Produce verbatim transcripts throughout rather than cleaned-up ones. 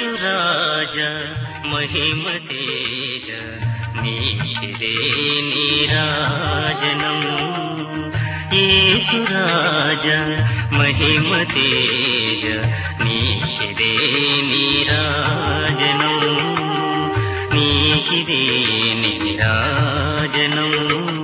యేసురాజ మహిమ తేజ నీకిదే నీరాజనం యేసురాజ మహిమ తేజ నీకిదే నీరాజనం నీకిదే నీరాజనం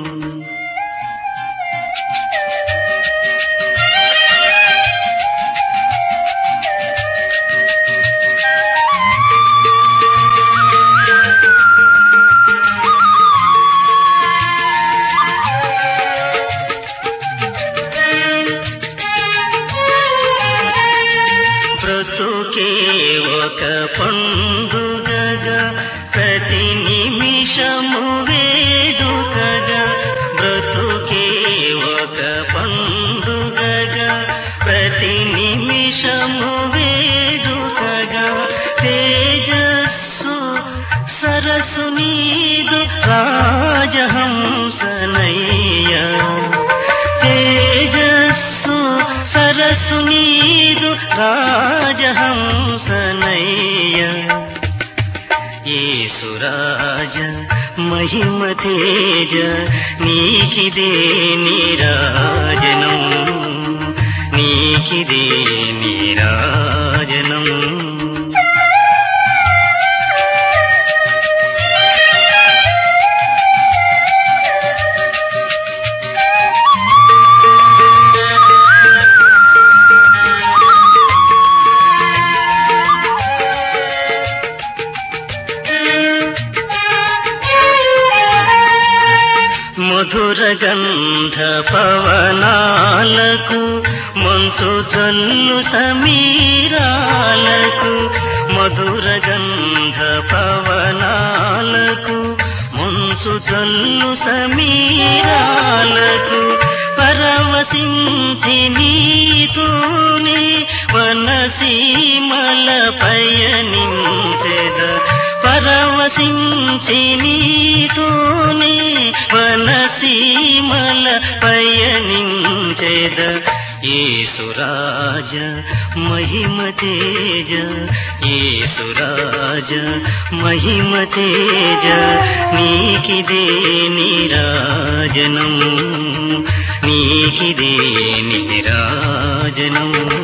బ్రతుకే ఒక పండుగగా ప్రతి నిమిషము వేడుకగా బ్రతుకే ఒక పండుగగా ప్రతి నిమిషము వేడుకగా తేజస్సు సరస్సు నీదు రాజహంసనయ్య తేజస్సు సరస్సు నీదు రాజహంసనయ్య యేసురాజ మహిమ తేజ నీకిదే నీరాజనం నీకిదే నీరాజనం మధుర గంధ పవనాలకు మంచు జల్లు సమీరాలకు మధుర గంధ పవనాలకు మంచు జల్లు సమీరాలకు పరవశించి నీతోనే వనసీమల పయనించెద పరవశించి నీతోనే వనసీమల పయనించెద యేసురాజ మహిమ తేజ యేసురాజ మహిమ తేజ నీకిదే నీరాజనం నీకిదే నీరాజనం